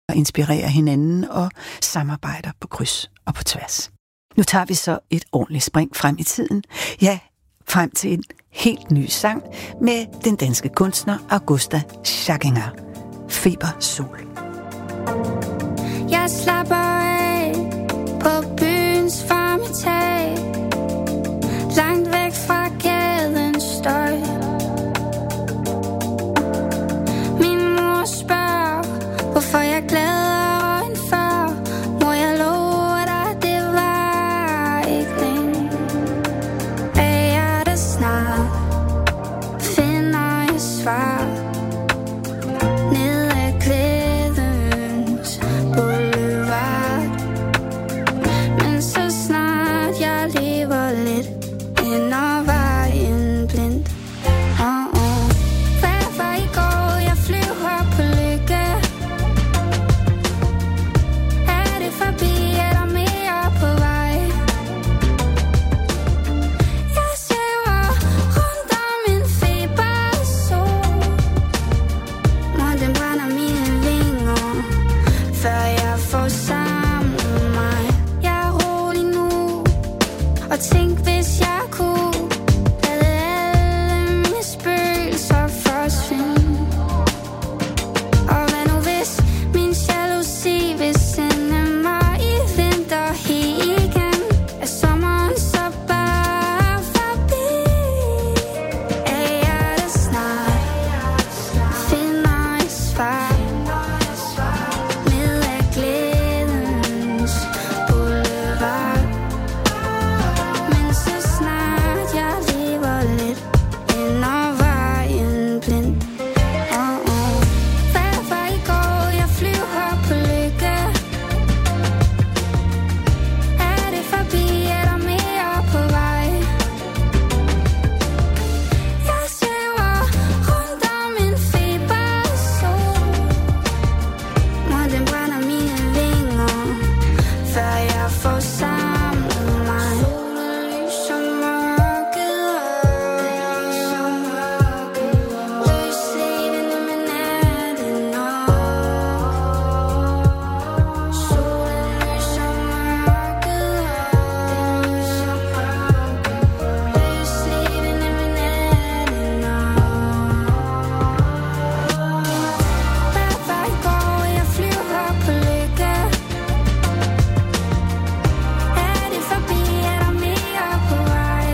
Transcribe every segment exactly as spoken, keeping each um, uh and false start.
og inspirerer hinanden og samarbejder på kryds og på tværs. Nu tager vi så et ordentligt spring frem i tiden. Ja, frem til en helt ny sang med den danske kunstner Augusta Schackinger. Febersol. Jeg slapper af på byens varme tag, langt væk fra gadens støj. Min mor spørger, hvorfor jeg glæder end før. Må jeg love dig, det var ikke længe. Bag hjertet snart finder jeg svar. Ned ad glædens boulevard. Men så snart jeg lever lidt, ender vejen blind. Oh, oh. Hvad var i går, jeg flyver på lykke? Er det forbi, er der mere på vej? Jeg svæver rundt om en febersol. Må den brænder mine vinger, før jeg får samlet mig. Jeg er rolig nu, og tænk hvis jeg kunne lade alle mine spøgelser forsvinde. Og hvad nu hvis min jalousi vil sende mig i vinterhi igen? Er sommeren så bare forbi? Er hjertet snart finder et svar. Ned ad glædens boulevard. Men så snart jeg lever lidt, ender vejen blind. Oh, oh. Hvad var i går, jeg flyver på lykke? Er det forbi, er der mere på vej? Jeg svæver rundt om en febersol. Må den brænder mine vinger, før jeg får samlet mig. Solen lyser mørket op. Lys levende med natten op. Solen lyser mørket op. Lys levende med natten op. Hvad var i går, jeg flyver på lykke? Er det forbi, er der mere på vej?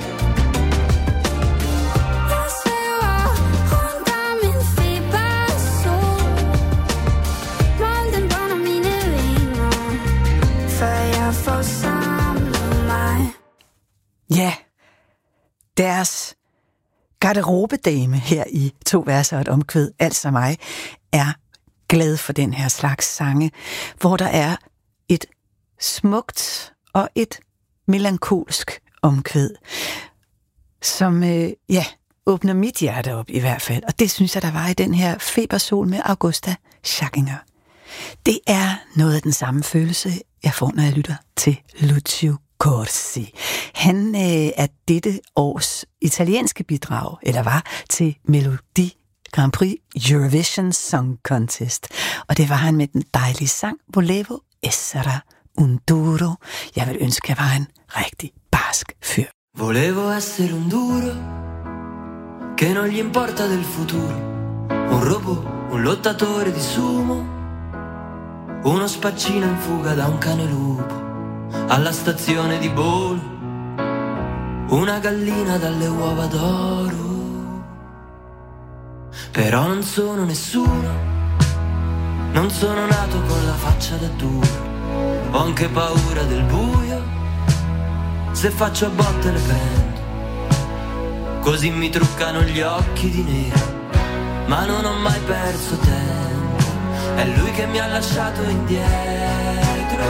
Jeg svæver rundt om en febersol. Månen den brænder mine vinger, før jeg får samlet mig. Ja, deres garderobedame her i To verser og et omkvæd, altså mig, er glad for den her slags sange, hvor der er et smukt og et melankolsk omkvæd, som øh, ja, åbner mit hjerte op i hvert fald. Og det synes jeg, der var i den her Febersol med Augusta Schackinger. Det er noget af den samme følelse, jeg får, når jeg lytter til Lucio Corsi. Han øh, er dette års italienske bidrag, eller var, til Melodi Grand Prix Eurovision Song Contest. Og det var han med den dejlige sang Volevo essere un duro. Jeg vil ønske, jeg var en rigtig barsk fyr. Volevo essere un duro che non gli importa del futuro, un robot, un lottatore di sumo, uno spaccino in fuga da un cane lupo alla stazione di Bolo, una gallina dalle uova d'oro. Però non sono nessuno, non sono nato con la faccia da duro, ho anche paura del buio, se faccio a botte le prendo, così mi truccano gli occhi di nero, ma non ho mai perso tempo, è lui che mi ha lasciato indietro.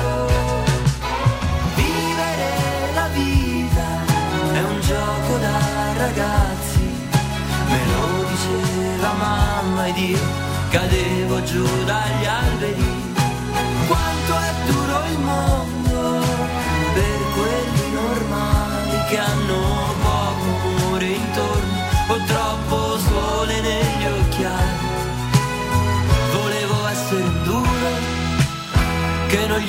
Vivere la vita è un gioco da ragazzi, me lo diceva mamma ed io cadevo giù dagli alberi. Quanto è duro il mondo per quelli normali che hanno poco amore intorno o troppo sole negli occhiali. Volevo essere un duro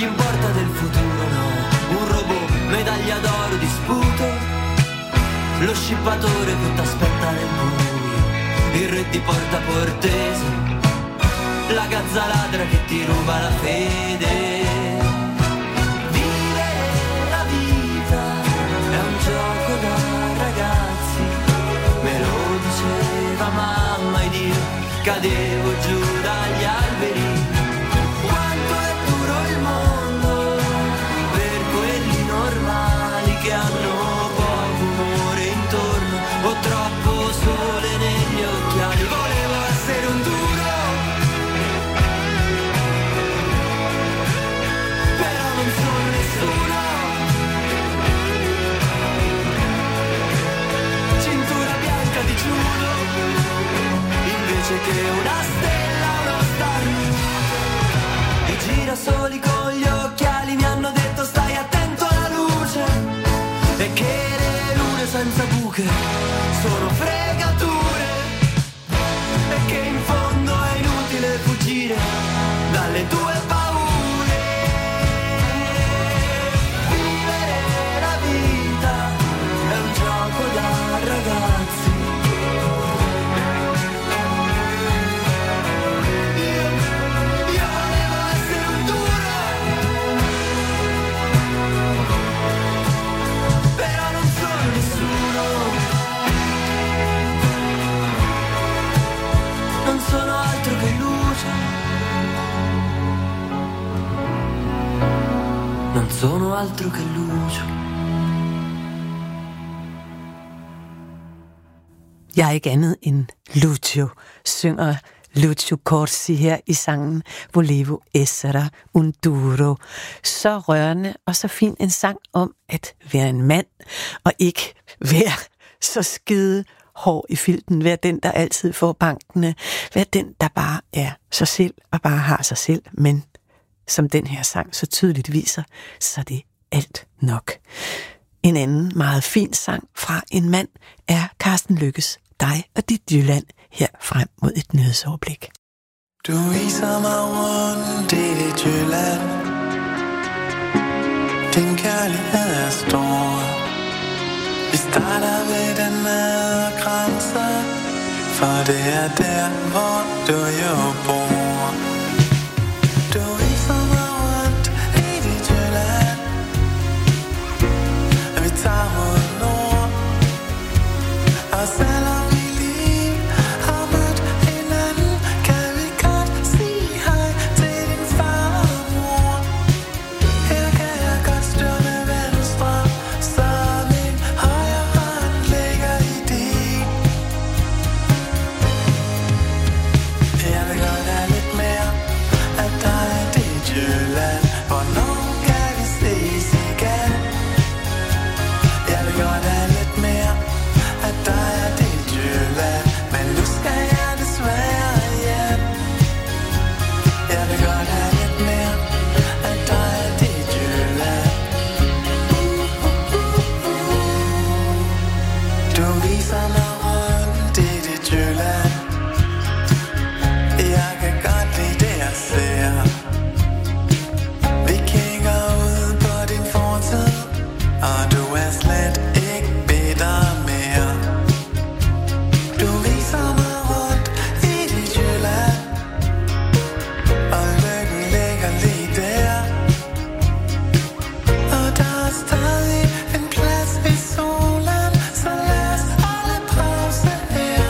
importa del futuro, no. Un robot, medaglia d'oro di sputo, lo scippatore che t'aspetta nel buio, il re di Porta Portese, la gazza ladra che ti ruba la fede. Vivere la vita è un gioco da ragazzi, me lo diceva mamma ed io cadevo giù dagli alberi. Quanto è duro il mondo per quelli normali che hanno poco umore intorno o troppo sole negli occhiali. Volevo essere un duro, però non sono nessuno. Cintura bianca di judo invece che una stella, uno starnuto. I girasoli con gli occhiali mi hanno detto stai attento alla luce e che le lune senza buche sono fregature e che in fondo è inutile fuggire dalle tue paure. Vivere la vita è un gioco da ragazzi. Io, io volevo essere un duro, però non sono nessuno. Non sono altro che luce. Non sono altro che luce. Jeg er ikke andet end Lucio, synger Lucio Corsi her i sangen Volevo essere un duro. Så rørende og så fin en sang om at være en mand, og ikke være så skide hård i filten, være den, der altid får bankene, være den, der bare er sig selv og bare har sig selv, men som den her sang så tydeligt viser, så det er alt nok. En anden meget fin sang fra en mand er Karsten Lykkes Dig og dit Jylland her frem mod et nyhedsoverblik. Du viser mig rundt i dit Jylland. Din kærlighed er stor. Vi starter ved den nede grænse, for det er der, hvor du jo bor. Du viser mig rundt i dit Jylland. Vi tager mod nord, og selvom vi lige har mødt hinanden, kan vi godt sige hej til din far og mor. Her kan jeg godt styre med venstre, så min højre hånd ligger i din. Jeg vil godt have lidt mere af dig i dit Jylland. Hvornår kan vi ses igen? Jeg vil godt have lidt mere af dig i dit Jylland, men nu skal jeg desværre hjem. Jeg vil godt have lidt mere af dig i dit Jylland. Du viser mig rundt i dit Jylland. Jeg kan godt lide det jeg ser. Vi kigger ud på din fortid, og du er slet ikke bitter mere. Du viser mig rundt i dit Jylland, og lykken ligger lige der. Og der er stadig en plads i solen, så lad os holde pause her.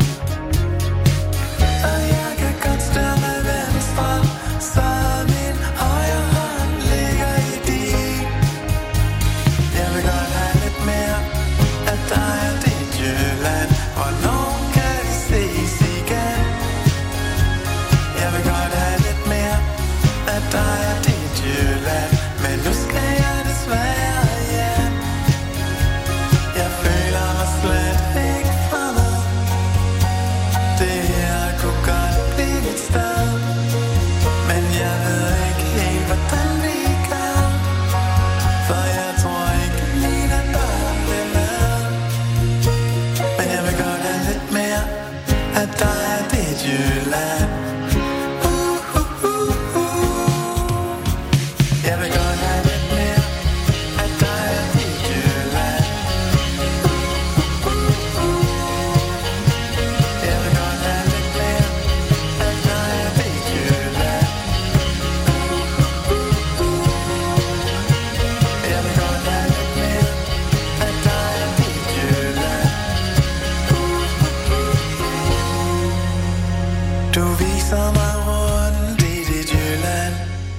Og jeg kan godt styre med venstre, så min højre hånd ligger i din. Jeg vil godt have lidt mere af dig og dit Jylland. Hvornår kan vi ses igen? Jeg vil godt have lidt mere af dig og dit Jylland, men nu skal jeg desværre hjem. Jeg føler mig slet ikke fremmed. Det her kunne godt blive mit sted, men jeg ved ikke helt, hvordan vi gør. For jeg tror ikke lige, at børn vil med. Men jeg vil godt have lidt mere af dig og dit Jylland. Uh, uh, uh, uh. Jeg Du viser mig rundt i dit Jylland.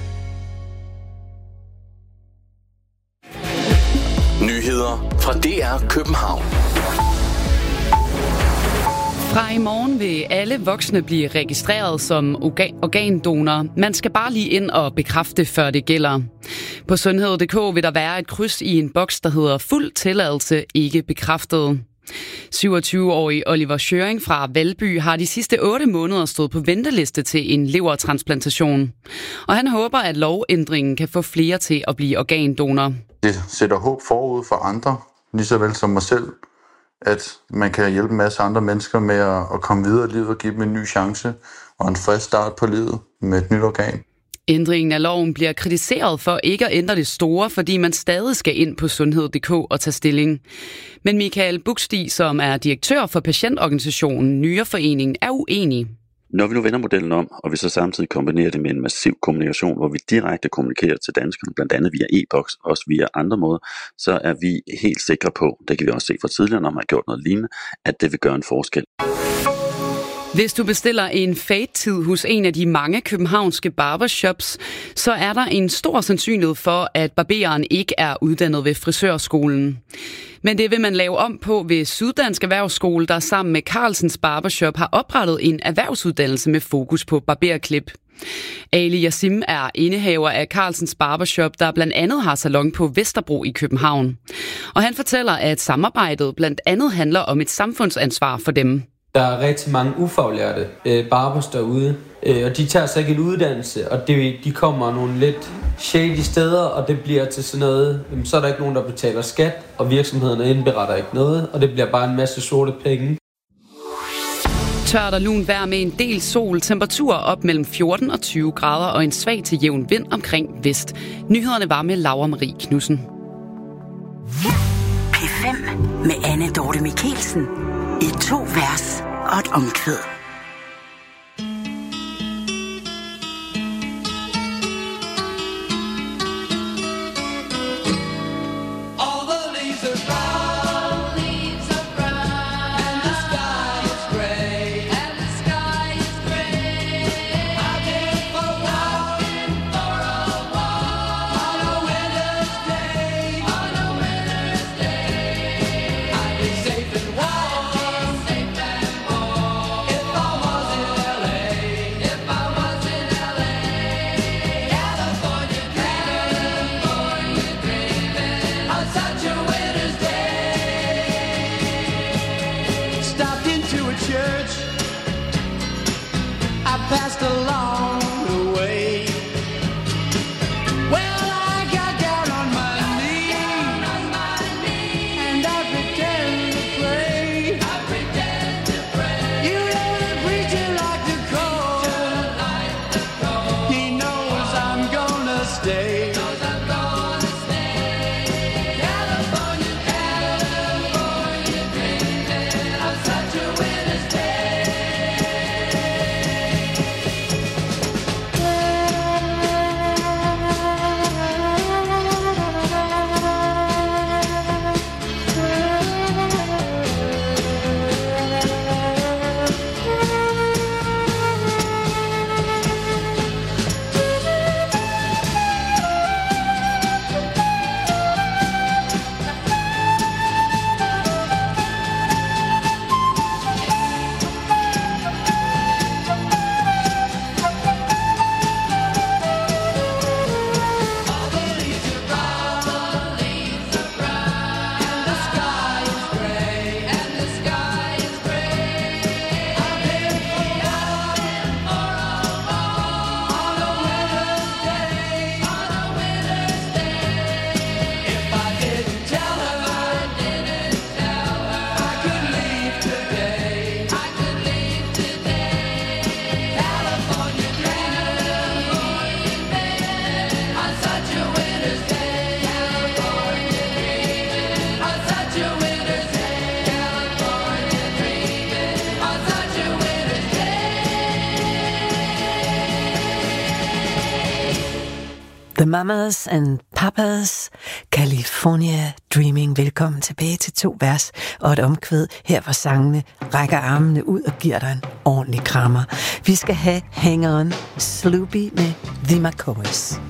Nyheder fra D R København. Fra i morgen vil alle voksne blive registreret som orga- organdonor. Man skal bare lige ind og bekræfte, før det gælder. På sundhed punktum d k vil der være et kryds i en boks, der hedder fuld tilladelse, ikke bekræftet. syvogtyve-årig Oliver Schøring fra Valby har de sidste otte måneder stået på venteliste til en levertransplantation. Og han håber, at lovændringen kan få flere til at blive organdonor. Det sætter håb forud for andre, lige så vel som mig selv, at man kan hjælpe en masse andre mennesker med at komme videre i livet og give dem en ny chance og en frisk start på livet med et nyt organ. Ændringen af loven bliver kritiseret for ikke at ændre det store, fordi man stadig skal ind på sundhed punktum d k og tage stilling. Men Michael Buxti, som er direktør for patientorganisationen Nyreforeningen, er uenig. Når vi nu vender modellen om, og vi så samtidig kombinerer det med en massiv kommunikation, hvor vi direkte kommunikerer til danskerne, blandt andet via e-boks, også via andre måder, så er vi helt sikre på, det kan vi også se fra tidligere, når man har gjort noget lignende, at det vil gøre en forskel. Hvis du bestiller en fade-tid hos en af de mange københavnske barbershops, så er der en stor sandsynlighed for, at barberen ikke er uddannet ved frisørskolen. Men det vil man lave om på ved Syddansk Erhvervsskole, der sammen med Carlsens Barbershop har oprettet en erhvervsuddannelse med fokus på barberklip. Ali Yassim er indehaver af Carlsens Barbershop, der blandt andet har salon på Vesterbro i København. Og han fortæller, at samarbejdet blandt andet handler om et samfundsansvar for dem. Der er rigtig mange ufaglærte øh, barbers derude, øh, og de tager sig ikke en uddannelse, og det, de kommer nogle lidt shady steder, og det bliver til sådan noget, jamen, så er der ikke nogen, der betaler skat, og virksomhederne indberetter ikke noget, og det bliver bare en masse sorte penge. Tørt og lun vejr med en del sol, temperaturer op mellem fjorten og tyve grader og en svag til jævn vind omkring vest. Nyhederne var med Laura Marie Knudsen. P fem med Anne Dorte Mikkelsen. I to vers og et omkvæd. The Mamas and Papas, California Dreaming. Velkommen tilbage til to vers og et omkvæd. Her hvor sangene rækker armene ud og giver dig en ordentlig krammer. Vi skal have Hang On Sloopy med The McCoys.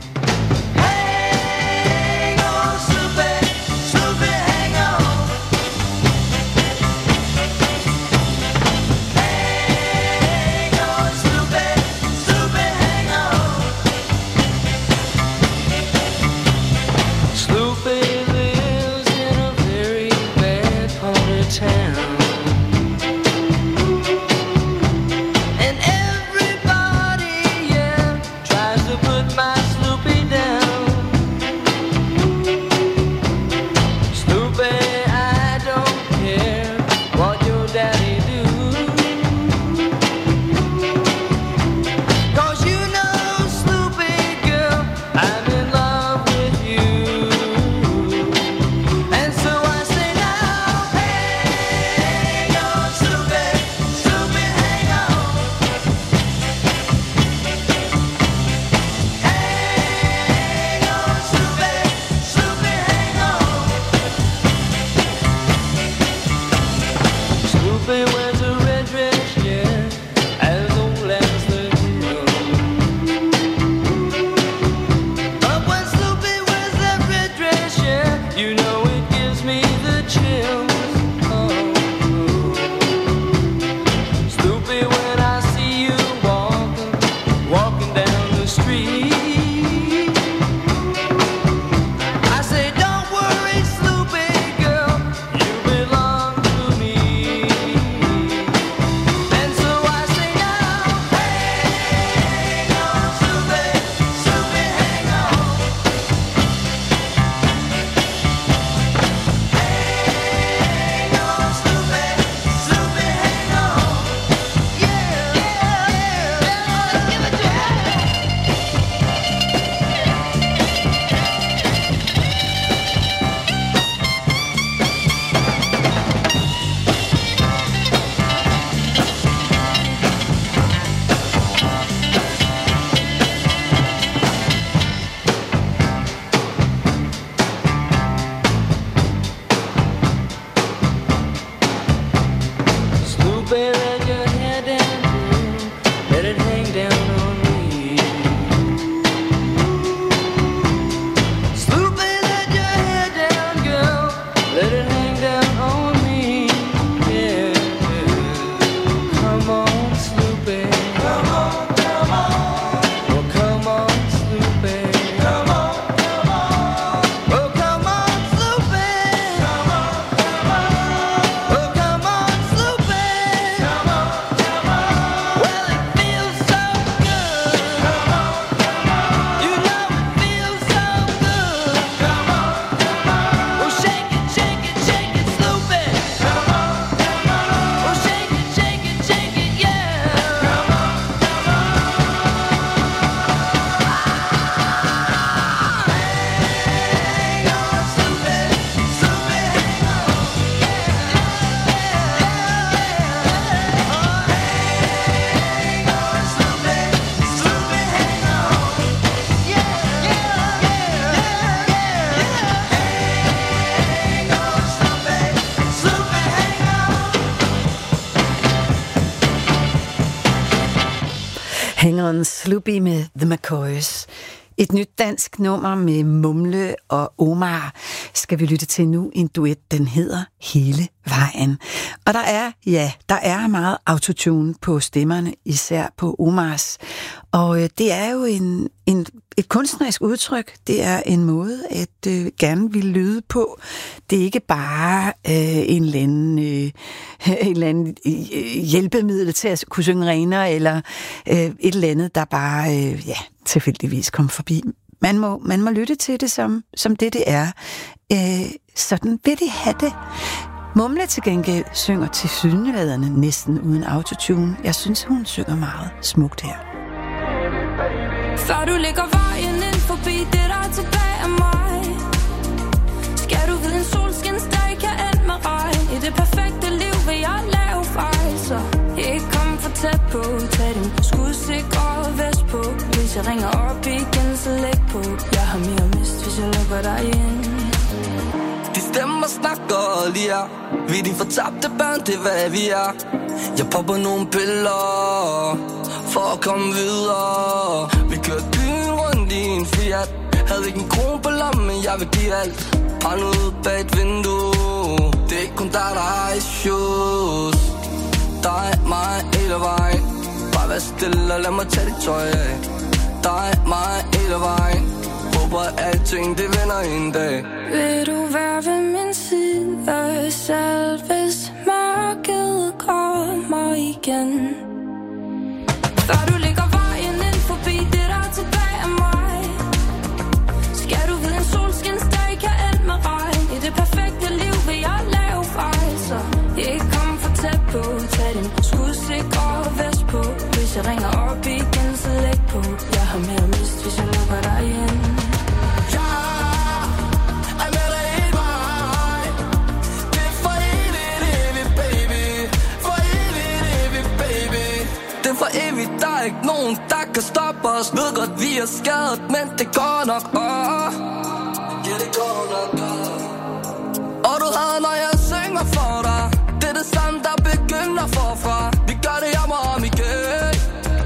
Hang On Sloopy med The McCoys. Et nyt dansk nummer med Mumle og Omar skal vi lytte til nu. En duet, den hedder Hele Vejen. Og der er, ja, der er meget autotune på stemmerne, især på Omars. Og øh, det er jo en, en, et kunstnerisk udtryk. Det er en måde at øh, gerne vil lyde på. Det er ikke bare øh, en eller anden, øh, en eller anden øh, hjælpemiddel til at kunne synge renere, eller øh, et eller andet, der bare øh, ja, tilfældigvis kommer forbi. Man må, man må lytte til det som, som det, det er. Øh, sådan vil det have det. Mumle til gengæld synger tilsyneladende næsten uden autotune. Jeg synes, hun synger meget smukt her. Før du lægger vejen ind forbi det, der er tilbage af mig, skal du vide, en solskinsdag kan ende med regn. I det perfekte liv vil jeg lave fejl, så ikke komme for tæt på. Tag din skudsikre vest på. Hvis jeg ringer op igen, så læg på. Jeg har mere mist, hvis jeg lukker dig ind. De stemmer snakker lige her. Vi er de fortabte børn, det er hvad vi er. Jeg popper nogle piller for at komme videre. Vi kørte byen rundt i en Fiat. Havde ikke en kron på lommen, men jeg vil give alt. Brænd ud bag et vindue. Det er ikke kun dig, der har issues. Dig, mig, hele vejen. Bare vær stille og lad mig tage dit tøj af. Dig, mig, hele vejen. Håber at alting det vender en dag. Vil du være ved min side selv, hvis mørket kommer igen? Før du ligger vejen ind forbi det der tilbage af mig. Skal du vide en solskinsdag kan ende med regn. I det perfekte liv vil jeg lave fejl. Så ikke kom for tæt på. Tag din skudsikre vest på. Hvis jeg ringer op igen, så læg på. Jeg har mere mist, hvis jeg lukker dig ind. For evigt, der er ikke nogen, der kan stoppe os. Ved godt, vi er skadet, men det går nok. Oh. Ja, det går nok. Oh. Og du havde, når jeg synger for dig. Det er det samme, der begynder forfra. Vi gør det om og om igen.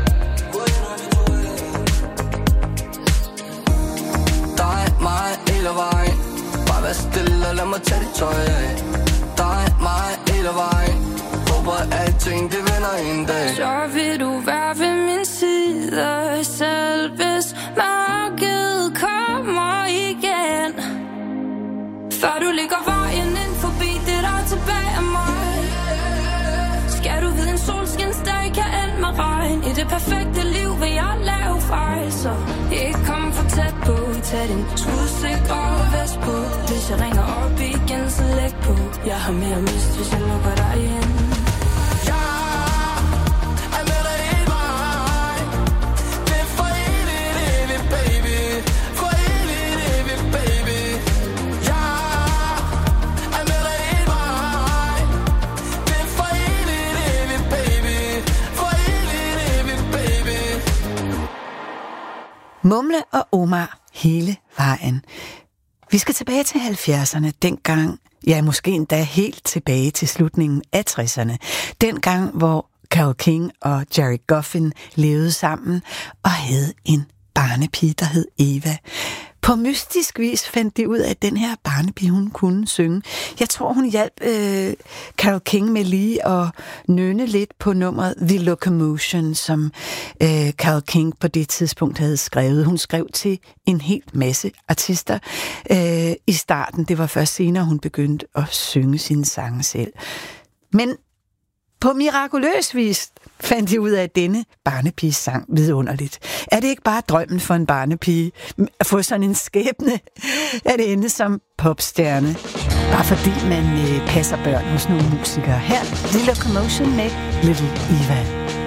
Dig, mig, hele vejen. Bare vær stille og lad mig tage dit tøj af. Dig, mig, hele vejen. Alting det vender en dag. Så vil du være ved min side selv, hvis mørket kommer igen. Før du ligger vejen ind forbi det der tilbage af mig. Skal du vide en solskinsdag kan ende med regn. I det perfekte liv vil jeg lave fejl. Så ikke kom for tæt på. Tag din skudsikre vest på. Hvis jeg ringer op igen, så læg på. Jeg har mere mist, hvis jeg lukker dig ind. Mumle og Omar hele vejen. Vi skal tilbage til halvfjerdserne, dengang, ja måske endda helt tilbage til slutningen af tresserne. Dengang, hvor Carole King og Gerry Goffin levede sammen og havde en barnepige, der hed Eva. På mystisk vis fandt de ud af, at den her barnepige, hun kunne synge. Jeg tror, hun hjalp øh, Carole King med lige at nynne lidt på nummeret The Locomotion, som øh, Carole King på det tidspunkt havde skrevet. Hun skrev til en helt masse artister øh, i starten. Det var først senere, hun begyndte at synge sine sange selv. Men på mirakuløs vis fandt de ud af, at denne barnepiges sang vidunderligt. Er det ikke bare drømmen for en barnepige at få sådan en skæbne, at det ende som popstjerne? Bare fordi man øh, passer børn hos nogle musikere. Her, The Locomotion med Little Eva.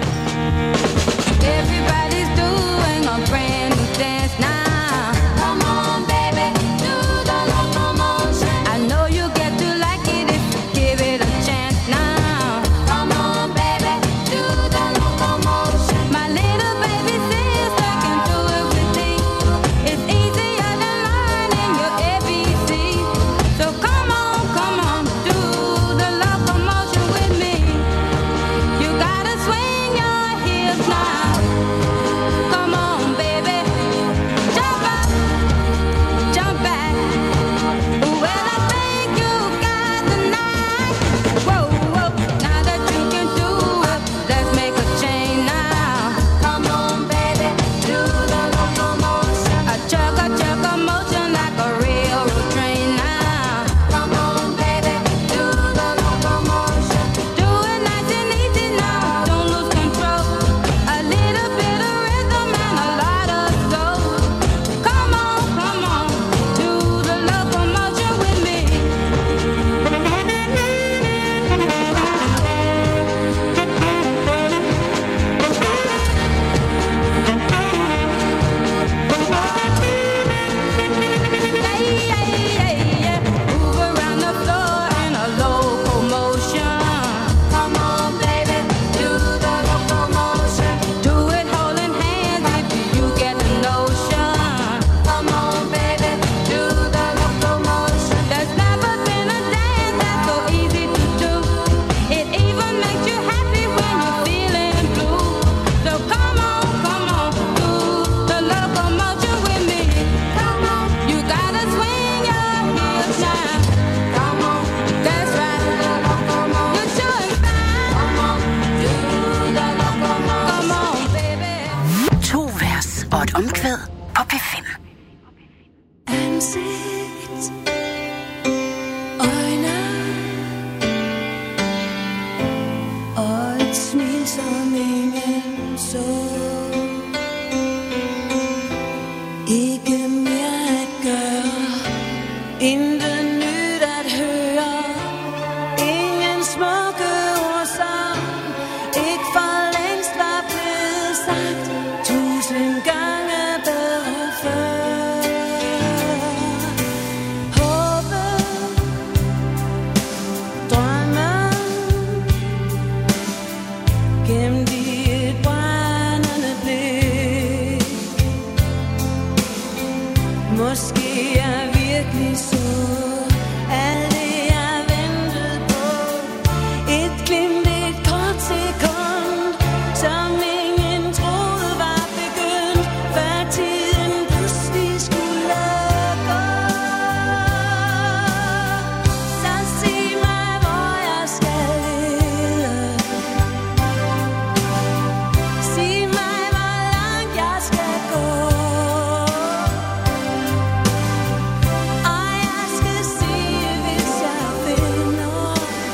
Everybody's doing a brand new dance now. Come on, baby, do the locomotion. I know you get to like it if you give it a chance now. Come on, baby, do the locomotion. My little baby sister can do it with me. It's easier than learning your A B C. So come on, come on, do the locomotion with me. You gotta swing your hips now. et omkvæd på P fem. Ansigt, øjne og et smil, som ingen så. Ikke mere at gøre, intet nyt at høre. Ingen smukke ord, som ikke for længst var blevet sagt tusind gange bedre før. Håbet, drømmen, gemt i et brændende blik. Måske er virkelig så alt det jeg ventede på. Et glimt, et kort sekund, som ingen troede var begyndt, før tiden pludselig skulle gå. Så sig mig, hvor jeg skal lede. Sig mig, hvor langt jeg skal gå. Og jeg skal sige, hvis jeg finder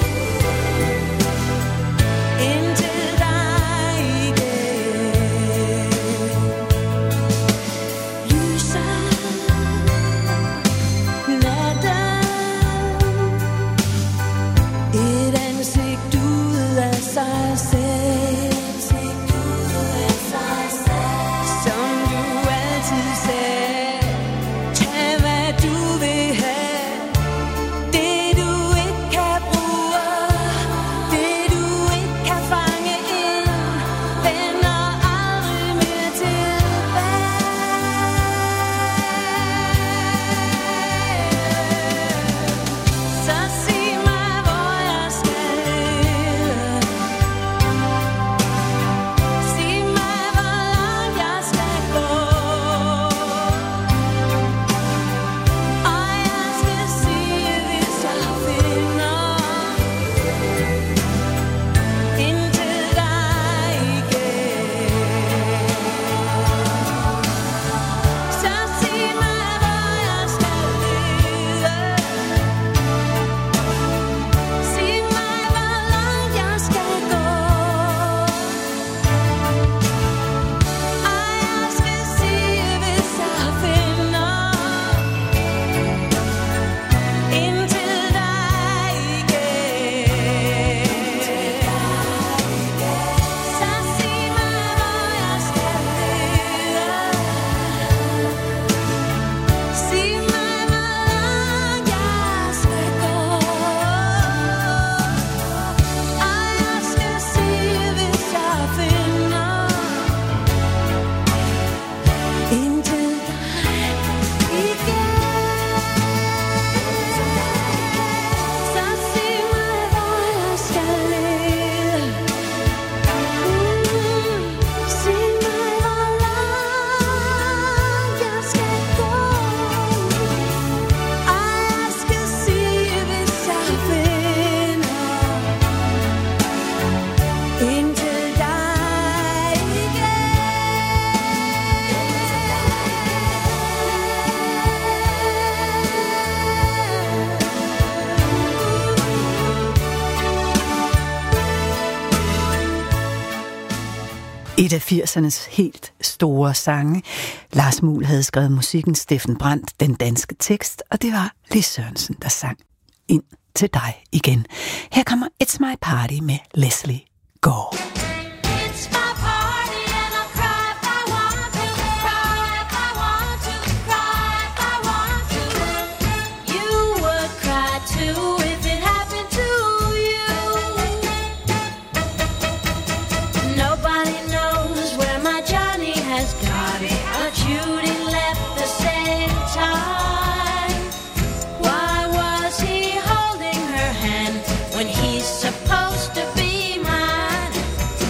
ind til dig igen. Lyser natten, et ansigt ud af sig selv, som du altid sagde. Tag hvad du vil have, det du ikke kan bruge, det du ikke kan fange ind, vender aldrig mere tilbage. Så sig mig, hvor jeg skal lede. Sig mig, hvor langt jeg skal gå. Og jeg skal sige, hvis jeg finder ind til dig igen. Så sig mig, hvor jeg skal lede. Sig mig, hvor langt jeg skal gå. Og jeg skal sige, hvis jeg finder ind til dig igen. Så sig mig, hvor jeg skal lede. Sig mig, hvor langt jeg skal gå. Og jeg skal sige, hvis jeg finder ind til dig igen. Så sig mig, hvor jeg skal lede. Sig mig, hvor langt jeg skal gå. Og jeg skal sige, hvis jeg finder ind til dig igen. Et af firsernes helt store sange. Lars Muhl havde skrevet musikken, Steffen Brandt den danske tekst, og det var Lis Sørensen, der sang Ind til dig igen. Her kommer It's My Party med Leslie Gore. It's my party and I'll cry if I want to, cry if I want to, cry if I want to. You would cry too if it happened to you. Nobody knows where my Johnny has gone, but Judy left the same time. Why was he holding her hand when he's supposed to be mine?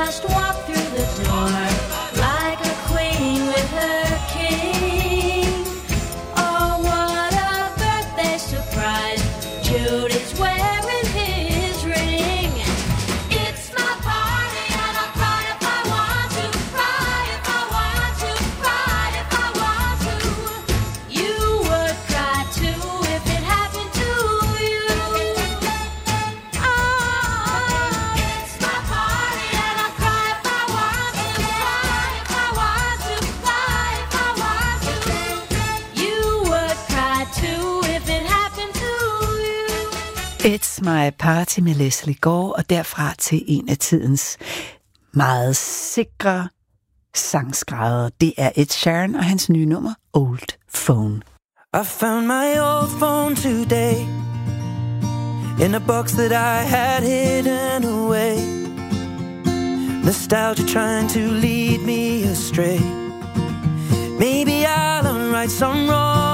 just walk through the door like a queen with her king. Oh, what a birthday surprise! Judy's wearing his ring. It's my party and I'll cry if I want to, cry if I want to, cry if I want to. You would cry too if it happened to you. Oh, it's my party and I'll cry if I want to, cry if I want to, cry if I want to. You would cry too if it happened to you. It's My Party med Lesley Gore, og derfra til en af tidens meget sikre sangskrivere. Det er Ed Sheeran og hans nye nummer, Old Phone. I found my old phone today in a box that I had hidden away. Nostalgia trying to lead me astray. Maybe I'll right some wrong.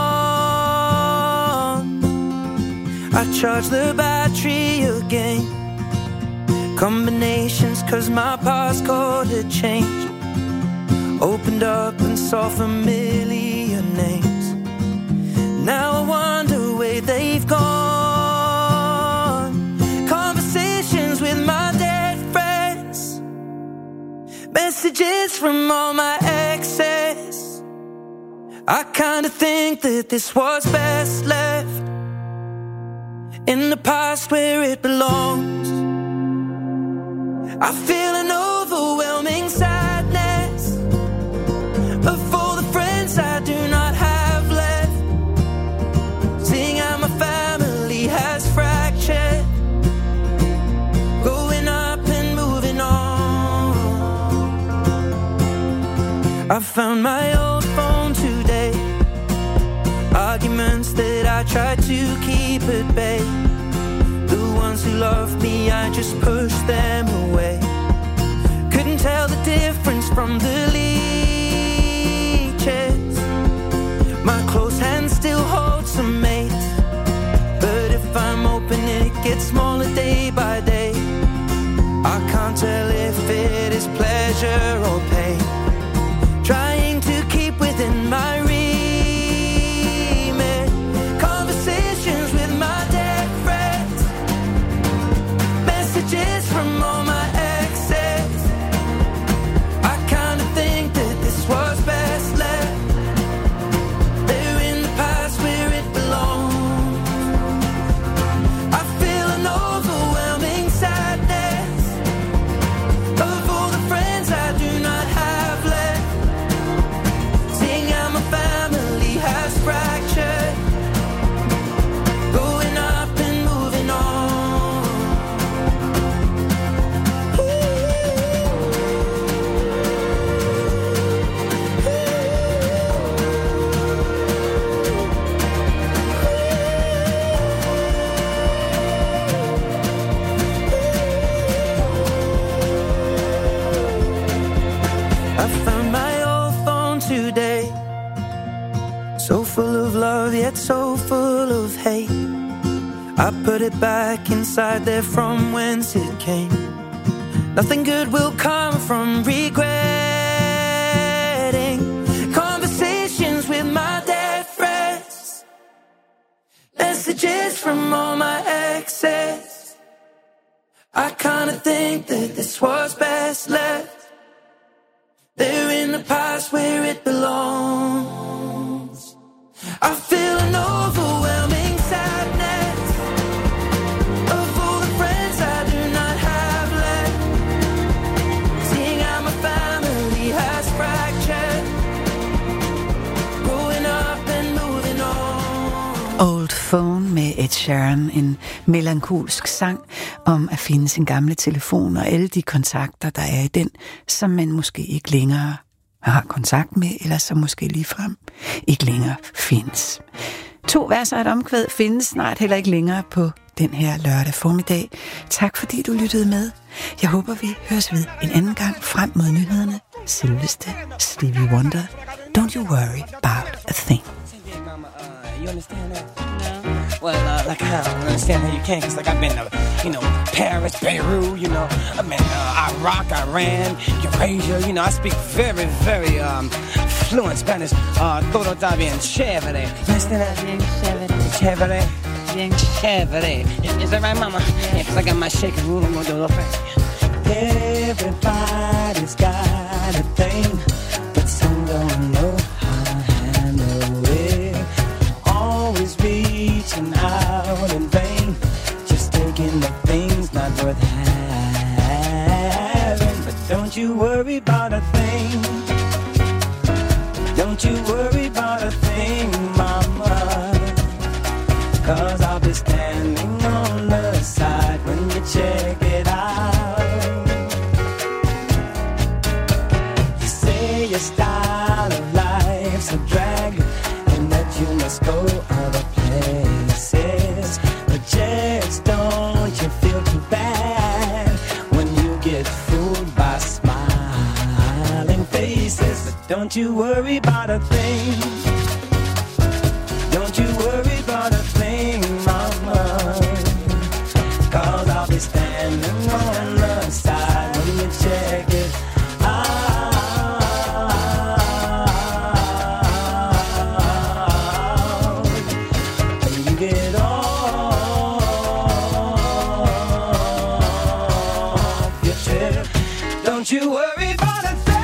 I charged the battery again. Combinations cause my passcode had changed. Opened up and saw familiar names. Now I wonder where they've gone. Conversations with my dead friends. Messages from all my exes. I kinda think that this was best left in the past where it belongs. I feel an overwhelming sadness of all the friends I do not have left. Seeing how my family has fractured, growing up and moving on. I found my old phone today. Arguments that I tried to keep at bay. The ones who loved me, I just pushed them away. Couldn't tell the difference from the leeches. My close hand still holds some mates, but if I'm open it gets smaller day by day. I can't tell if it is pleasure or pain. Trying to keep within my reach. Messages from all my exes. I kinda think that this was best left there in the past where it belongs. I feel an overwhelming sadness of all the friends I do not have left. Seeing how my family has fractured, going up and moving on. So full of love, yet so full of hate. I put it back inside there from whence it came. Nothing good will come from regretting conversations with my dead friends. Messages from all my exes. I kinda think that this was best left there in the past where it belongs. I feel an overwhelming sadness of all the friends I do not have left. Seeing how my family has fractured, growing up and moving on. Old Phone med Ed Sheeran, en melankolsk sang om at finde sin gamle telefon og alle de kontakter, der er i den, som man måske ikke længere har kontakt med, eller som måske ligefrem ikke længere findes. To vers og et omkvæd findes snart heller ikke længere på den her lørdag formiddag. Tak fordi du lyttede med. Jeg håber, vi høres ved en anden gang frem mod nyhederne. Selveste Stevie Wonder. Don't you worry about a thing. You understand that? No. well, uh, like I don't understand how you can, cause like I've been to, you know, Paris, Beirut, you know, I've been uh, Iraq, Iran, Eurasia, you know, I speak very, very um, fluent Spanish. Uh, todo está bien chévere. You understand that? Bien chévere. Chévere. Bien chévere. Is that right, mama? Yeah, cause I got my shaking room, I'm gonna do a little thing. Everybody's got a thing, but some don't know how to handle it. Always reaching out in vain, just taking the things not worth having. But don't you worry about a thing. Don't you worry about a thing, mama. Cause I'll be standing on the side when you check it out. You say your style of life's a drag and that you must go other places, but just don't you feel too bad when you get fooled by smiling faces. But don't you worry about a thing. Don't you worry about a thing, mama. Cause I'll be standing on the side when you check it out. When you get off your trip, don't you worry about a thing.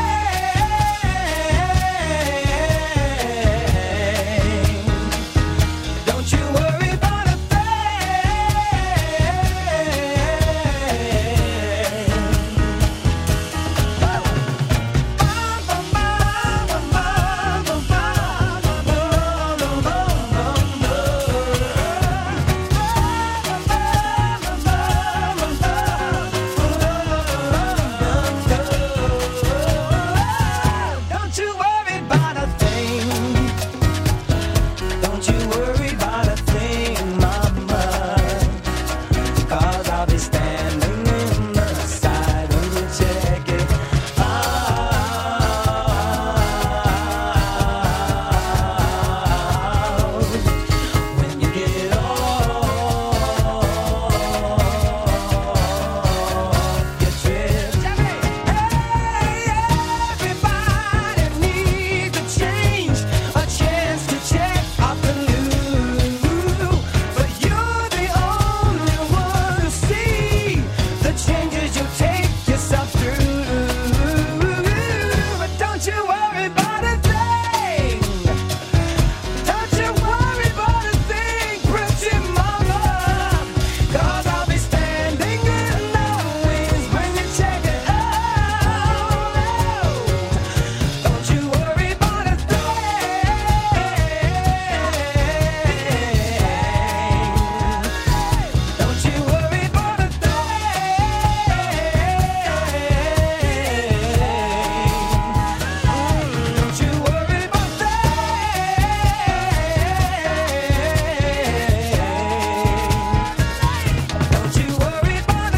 Don't you worry about a Don't you worry about a thing. Don't you worry about a thing, mama. Cause I'll be standing in the side when you check it out. When you get off your trip. Hey, everybody needs a change, a chance to check out the new. But you're the only one to see the changes you take yourself through. But don't you worry about a thing. Don't you worry about a thing, pretty mama. Cause I'll be standing in the wings when you check it out. Don't you worry about a thing. Don't you worry about a thing. Don't you worry about thing. Don't you worry about a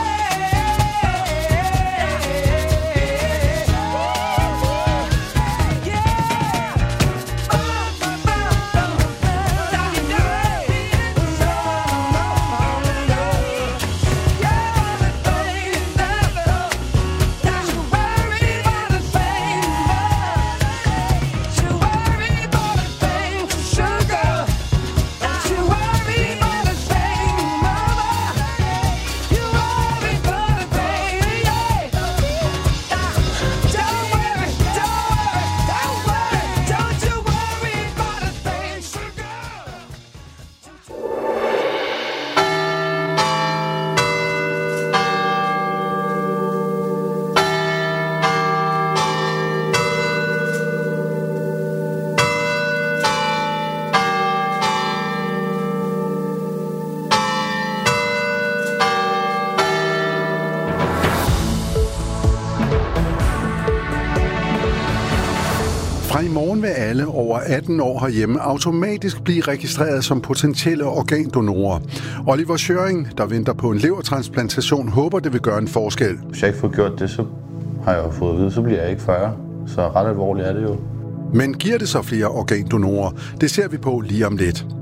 Fra i morgen vil alle over atten år herhjemme automatisk blive registreret som potentielle organdonorer. Oliver Schøring, der venter på en levertransplantation, håber, det vil gøre en forskel. Hvis jeg ikke får gjort det, så har jeg jo fået at vide, så bliver jeg ikke fyrre. Så ret alvorligt er det jo. Men giver det så flere organdonorer? Det ser vi på lige om lidt.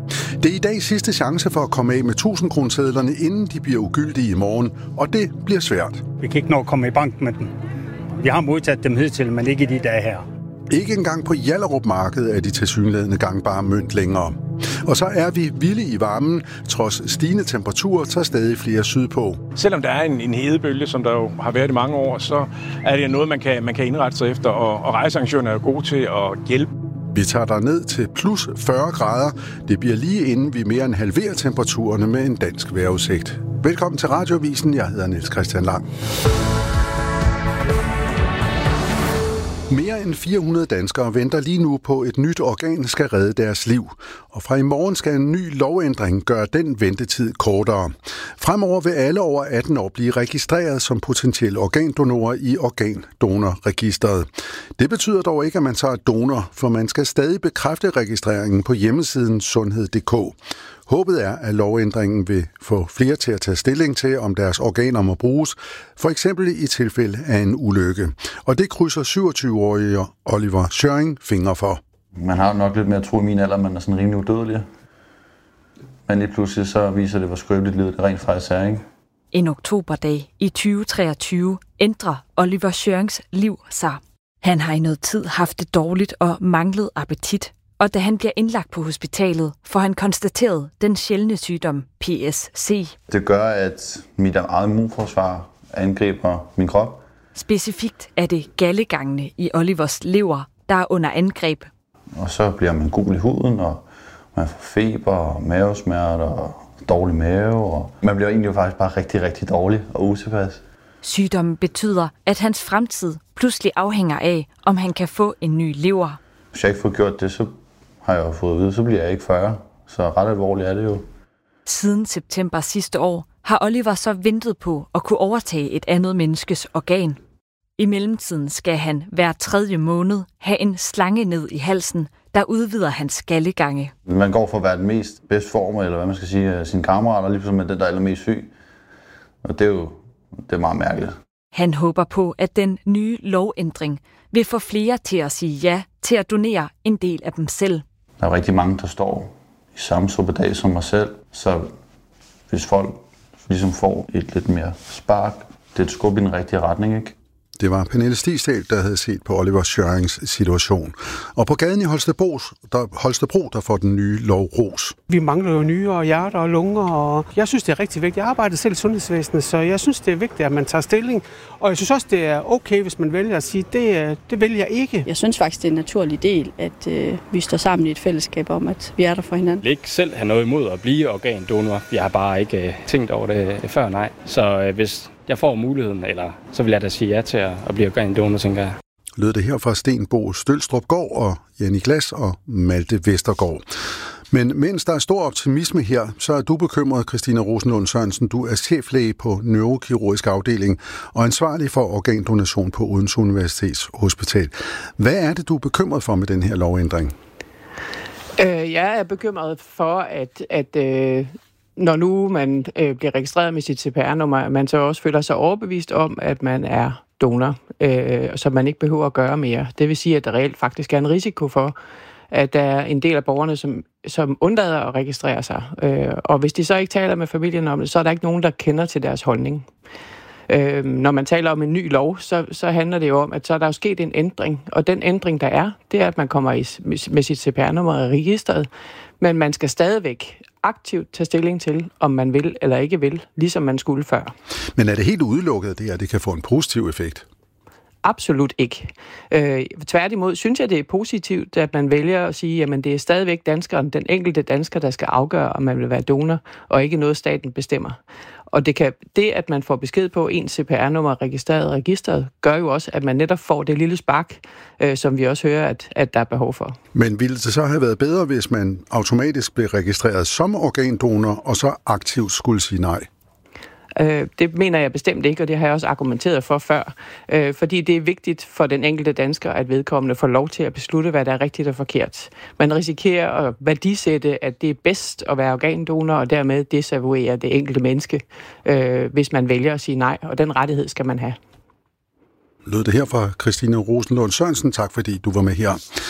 Det er i dag sidste chance for at komme af med tusind-kronesedlerne, inden de bliver ugyldige i morgen, og det bliver svært. Vi kan ikke nå at komme i bank med dem. Vi har modtaget dem hidtil, men ikke i de dage her. Ikke engang på Hjallerup Marked er de tilsyneladende gangbare mønt længere. Og så er vi vilde i varmen. Trods stigende temperaturer tager stadig flere sydpå. Selvom der er en, en hedebølge, som der jo har været i mange år, så er det noget, man kan, man kan indrette sig efter, og, og rejsearrangørerne er gode til at hjælpe. Vi tager der ned til plus fyrre grader. Det bliver lige inden vi mere end halverer temperaturerne med en dansk vejrudsigt. Velkommen til Radioavisen. Jeg hedder Niels Christian Lang. Mere end fire hundrede danskere venter lige nu på, at et nyt organ skal redde deres liv. Og fra i morgen skal en ny lovændring gøre den ventetid kortere. Fremover vil alle over atten år blive registreret som potentielle organdonorer i organdonorregisteret. Det betyder dog ikke, at man tager donor, for man skal stadig bekræfte registreringen på hjemmesiden sundhed punktum d k. Håbet er, at lovændringen vil få flere til at tage stilling til, om deres organer må bruges, for eksempel i tilfælde af en ulykke. Og det krydser syvogtyve-årige Oliver Schøring fingre for. Man har nok lidt mere tro i min alder, man er sådan rimelig udødelig. Men lige pludselig så viser det, hvor skrøbeligt livet det rent faktisk er, ikke? En oktoberdag i tyve treogtyve ændrer Oliver Schørings liv sig. Han har i noget tid haft det dårligt og manglet appetit. Og da han bliver indlagt på hospitalet, får han konstateret den sjældne sygdom P S C. Det gør, at mit eget immunforsvar angriber min krop. Specifikt er det gallegangene i Olivers lever, der er under angreb. Og så bliver man gul i huden, og man får feber og mavesmerter og dårlig mave. Og man bliver egentlig faktisk bare rigtig, rigtig dårlig og utilpas. Sygdommen betyder, at hans fremtid pludselig afhænger af, om han kan få en ny lever. Hvis jeg ikke får gjort det, så har jeg jo fået at vide, så bliver jeg ikke fyrre. Så ret alvorligt er det jo. Siden september sidste år har Oliver så ventet på at kunne overtage et andet menneskes organ. I mellemtiden skal han hver tredje måned have en slange ned i halsen, der udvider hans skallegange. Man går for at være den mest bedst form, eller hvad man skal sige, af sine kammerater, lige som den, der er allermest syg. Og det er jo det er meget mærkeligt. Han håber på, at den nye lovændring vil få flere til at sige ja til at donere en del af dem selv. Der er rigtig mange, der står i samme suppedag som mig selv, så hvis folk ligesom får et lidt mere spark, det er et skub i den rigtige retning, ikke? Det var Pernille Stigsdal, der havde set på Oliver Schørings situation. Og på gaden i Holstebro, der, Holstebro, der får den nye lov ros. Vi mangler jo nyrer og hjerter og lunger, og jeg synes, det er rigtig vigtigt. Jeg arbejder selv i sundhedsvæsenet, så jeg synes, det er vigtigt, at man tager stilling. Og jeg synes også, det er okay, hvis man vælger at sige, det, det vælger jeg ikke. Jeg synes faktisk, det er en naturlig del, at øh, vi står sammen i et fællesskab om, at vi er der for hinanden. Jeg vil ikke selv have noget imod at blive organdonor. Jeg har bare ikke øh, tænkt over det før, nej. Så øh, hvis jeg får muligheden, eller så vil jeg da sige ja til at, at blive organdonor, tænker jeg. Lød det her fra Stenbo Stølstrupgaard og Janni Glas og Malte Vestergaard. Men mens der er stor optimisme her, så er du bekymret, Christina Rosenlund Sørensen. Du er cheflæge på neurokirurgisk afdeling og ansvarlig for organdonation på Odense Universitets Hospital. Hvad er det, du er bekymret for med den her lovændring? Øh, jeg er bekymret for, at, at øh, når nu man øh, bliver registreret med sit C P R-nummer, man så også føler sig overbevist om, at man er donor, øh, så man ikke behøver at gøre mere. Det vil sige, at der reelt faktisk er en risiko for, at der er en del af borgerne, som, som undlader at registrere sig. Øh, og hvis de så ikke taler med familien om det, så er der ikke nogen, der kender til deres holdning. Øh, når man taler om en ny lov, så, så handler det jo om, at så er der jo sket en ændring. Og den ændring, der er, det er, at man kommer i, med sit C P R-nummer i registret, men man skal stadigvæk aktivt tage stilling til, om man vil eller ikke vil, ligesom man skulle før. Men er det helt udelukket, det, at det kan få en positiv effekt? Absolut ikke. Øh, tværtimod synes jeg, det er positivt, at man vælger at sige, at det er stadigvæk danskeren, den enkelte dansker, der skal afgøre, om man vil være donor, og ikke noget, staten bestemmer. Og det, kan, det, at man får besked på ens C P R-nummer registreret i registret, gør jo også, at man netop får det lille spark, øh, som vi også hører, at, at der er behov for. Men ville det så have været bedre, hvis man automatisk blev registreret som organdonor, og så aktivt skulle sige nej? Øh, det mener jeg bestemt ikke, og det har jeg også argumenteret for før. Øh, fordi det er vigtigt for den enkelte dansker, at vedkommende får lov til at beslutte, hvad der er rigtigt og forkert. Man risikerer at værdisætte, at det er bedst at være organdonor, og dermed desavouere det enkelte menneske, øh, hvis man vælger at sige nej, og den rettighed skal man have. Lød det her fra Christina Rosenlund Sørensen. Tak fordi du var med her.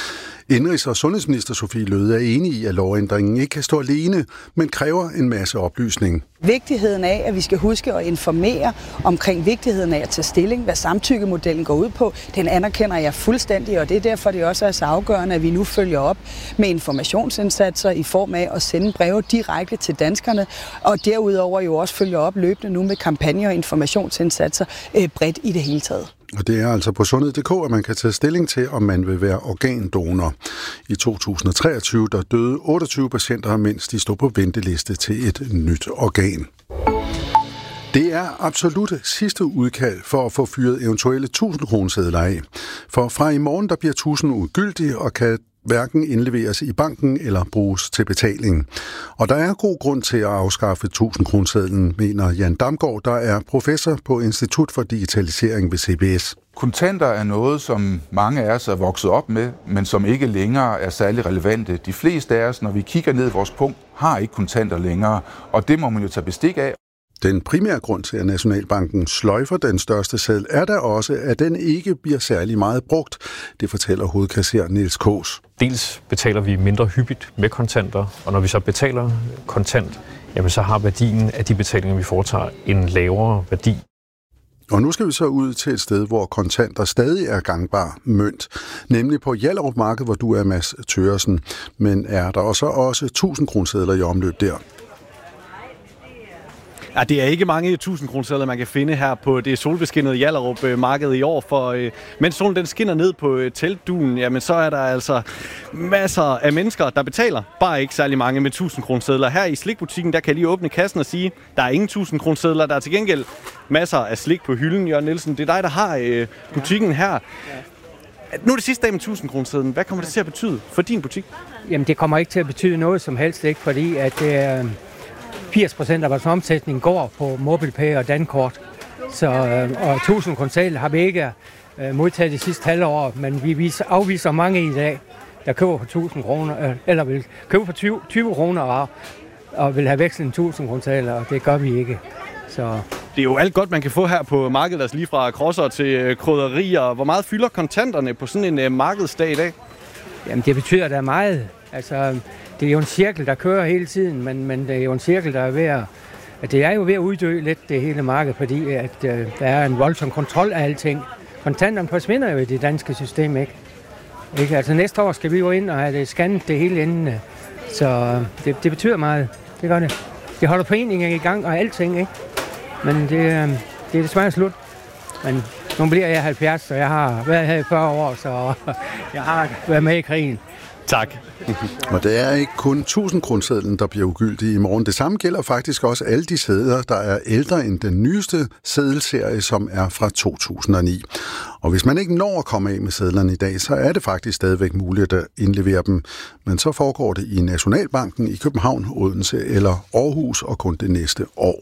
Indrigs- og sundhedsminister Sophie Løhde er enig i, at lovændringen ikke kan stå alene, men kræver en masse oplysning. Vigtigheden af, at vi skal huske at informere omkring vigtigheden af at tage stilling, hvad samtykkemodellen går ud på, den anerkender jeg fuldstændig, og det er derfor, det også er så afgørende, at vi nu følger op med informationsindsatser i form af at sende breve direkte til danskerne, og derudover jo også følger op løbende nu med kampagner og informationsindsatser øh, bredt i det hele taget. Og det er altså på sundhed punktum d k, at man kan tage stilling til, om man vil være organdonor. I to tusind og treogtyve der døde otteogtyve patienter, mens de stod på venteliste til et nyt organ. Det er absolut sidste udkald for at få fyret eventuelle tusind kronesedler af. For fra i morgen der bliver tusind ugyldige og kan hverken indleveres i banken eller bruges til betaling. Og der er god grund til at afskaffe tusind kronesedlen, mener Jan Damgaard, der er professor på Institut for Digitalisering ved C B S. Kontanter er noget, som mange af os er vokset op med, men som ikke længere er særlig relevante. De fleste af os, når vi kigger ned i vores punkt, har ikke kontanter længere, og det må man jo tage bestik af. Den primære grund til, at Nationalbanken sløjfer den største seddel, er der også, at den ikke bliver særlig meget brugt. Det fortæller hovedkasser Niels Kaas. Dels betaler vi mindre hyppigt med kontanter, og når vi så betaler kontant, jamen så har værdien af de betalinger, vi foretager, en lavere værdi. Og nu skal vi så ud til et sted, hvor kontanter stadig er gangbar mønt, nemlig på Hjallerup Marked, hvor du er Mads Thøresen. Men er der også også tusind kronesedler i omløb der? Ja, det er ikke mange tusind kronesedler, man kan finde her på det solbeskinnede Hjallerup Marked i år, for øh, mens solen den skinner ned på øh, teltdunen, jamen så er der altså masser af mennesker, der betaler, bare ikke særlig mange med tusind kronesedler. Her i slikbutikken, der kan jeg lige åbne kassen og sige, der er ingen tusind kronesedler, der er til gengæld masser af slik på hylden. Jørgen Nielsen, det er dig, der har øh, butikken her. Nu er det sidste dag med tusind kronesedlen. Hvad kommer det til at betyde for din butik? Jamen det kommer ikke til at betyde noget som helst, ikke, fordi at det er... Øh... firs procent af vores omsætning går på MobilePay og Dankort. Så, og tusind kronesedler har vi ikke uh, modtaget de sidste halvår, men vi viser, afviser mange i dag, der køber for tusind kroner, uh, eller vil købe for tyve, tyve kroner og, og vil have vekslet en tusind kronesedler, og det gør vi ikke. Så. Det er jo alt godt, man kan få her på markedet, altså lige fra krosser til krydderier. Hvor meget fylder kontanterne på sådan en uh, markedsdag i dag? Jamen det betyder da meget. Altså, det er jo en cirkel, der kører hele tiden, men, men det er jo en cirkel, der er ved at, at det er jo ved at uddø lidt det hele marked, fordi at, uh, der er en voldsom kontrol af alting. Kontanterne forsvinder jo i det danske system, ikke? ikke? Altså næste år skal vi jo ind og have det scannet det hele inden, så det, det betyder meget. Det gør det. Det holder foreningen i gang og alting, ikke? Men det, det er desværre slut. Men nu bliver jeg halvfjerds, og jeg har været her i fyrre år, så jeg har været med i krigen. Tak. Og det er ikke kun tusind kronesedlen, der bliver ugyldig i morgen. Det samme gælder faktisk også alle de sedler, der er ældre end den nyeste seddelserie, som er fra to tusind og ni. Og hvis man ikke når at komme af med sedlerne i dag, så er det faktisk stadigvæk muligt at indlevere dem. Men så foregår det i Nationalbanken i København, Odense eller Aarhus, og kun det næste år.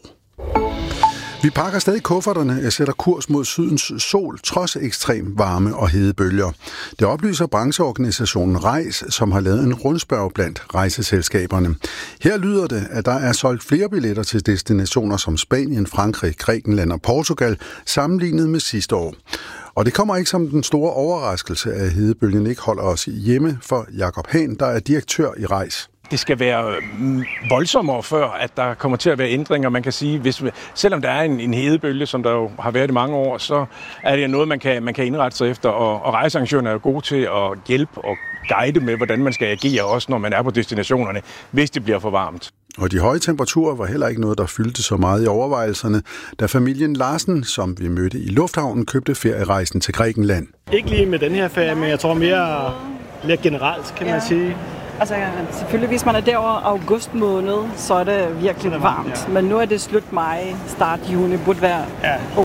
Vi pakker stadig kufferterne og sætter kurs mod sydens sol, trods ekstrem varme og hedebølger. Det oplyser brancheorganisationen Rejs, som har lavet en rundspørg blandt rejseselskaberne. Her lyder det, at der er solgt flere billetter til destinationer som Spanien, Frankrig, Grækenland og Portugal, sammenlignet med sidste år. Og det kommer ikke som den store overraskelse, at hedebølgen ikke holder os hjemme, for Jakob Hahn, der er direktør i Rejs. Det skal være voldsommere før, at der kommer til at være ændringer. Man kan sige, hvis, selvom der er en, en hedebølge, som der jo har været i mange år, så er det noget, man kan, man kan indrette sig efter. Og, og rejsearrangørerne er jo gode til at hjælpe og guide med, hvordan man skal agere, også når man er på destinationerne, hvis det bliver for varmt. Og de høje temperaturer var heller ikke noget, der fyldte så meget i overvejelserne, da familien Larsen, som vi mødte i lufthavnen, købte ferierejsen til Grækenland. Ikke lige med den her ferie, men jeg tror mere, mere generelt, kan man ja. sige. Altså selvfølgelig, hvis man er derovre august måned, så er det virkelig varmt. Ja. Men nu er det slut maj, start juni, burde være ja.